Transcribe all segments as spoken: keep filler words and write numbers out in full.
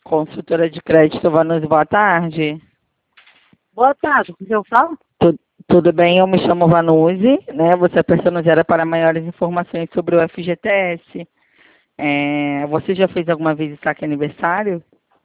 Consultora de crédito, Vanusa, boa tarde. Boa tarde, com quem eu falo? Tu- Tudo bem? Eu me chamo Vanuse, né? Você é personalizada para maiores informações sobre o F G T S. É, você já fez alguma vez o saque aniversário?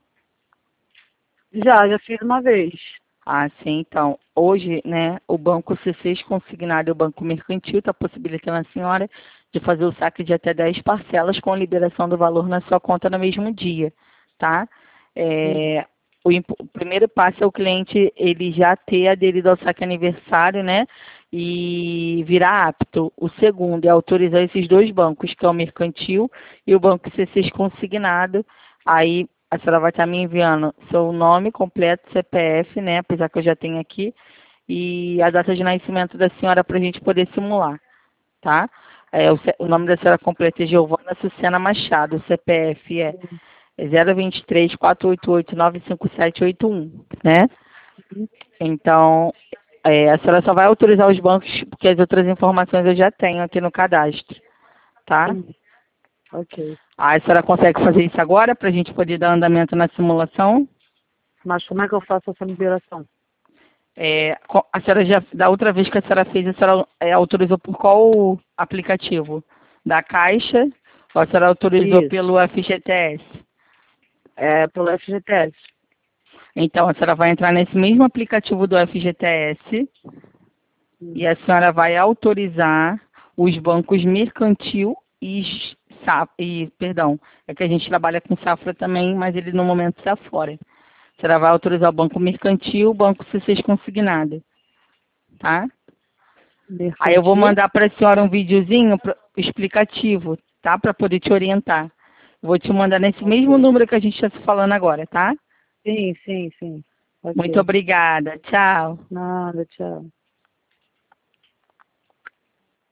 Já, já fiz uma vez. Ah, sim. Então, hoje, né, o Banco C seis consignado e o Banco Mercantil está possibilitando a senhora de fazer o saque de até dez parcelas com liberação do valor na sua conta no mesmo dia, tá? É, o, imp- o primeiro passo é o cliente ele já ter aderido ao saque aniversário, né, e virar apto. O segundo é autorizar esses dois bancos, que é o Mercantil e o Banco C seis consignado. Aí a senhora vai estar me enviando seu nome completo, C P F, né? Apesar que eu já tenho aqui, e a data de nascimento da senhora para a gente poder simular, tá? É, o, ce- o nome da senhora completa é Giovana Sucena Machado, o C P F é zero vinte e três, quatrocentos e oitenta e oito, nove cinco sete oito um, né? Então, é, a senhora só vai autorizar os bancos, porque as outras informações eu já tenho aqui no cadastro, tá? Hum, ok. Aí a senhora consegue fazer isso agora para a gente poder dar andamento na simulação? Mas como é que eu faço essa liberação? É, co- a senhora já, da outra vez que a senhora fez, a senhora é, autorizou por qual aplicativo? Da Caixa ou a senhora autorizou Isso. pelo F G T S? É pelo F G T S. Então, a senhora vai entrar nesse mesmo aplicativo do F G T S e a senhora vai autorizar os bancos Mercantil e, J- Sa- e, perdão, é que a gente trabalha com Safra também, mas ele no momento está fora. A senhora vai autorizar o Banco Mercantil, o Banco C seis consignado, tá? Aí eu vou Mercantil. mandar para a senhora um videozinho pra- explicativo, tá? Para poder te orientar. Vou te mandar nesse mesmo Ok. número que a gente está se falando agora, tá? Sim, sim, sim. Muito Ok. obrigada. Tchau. Nada, tchau.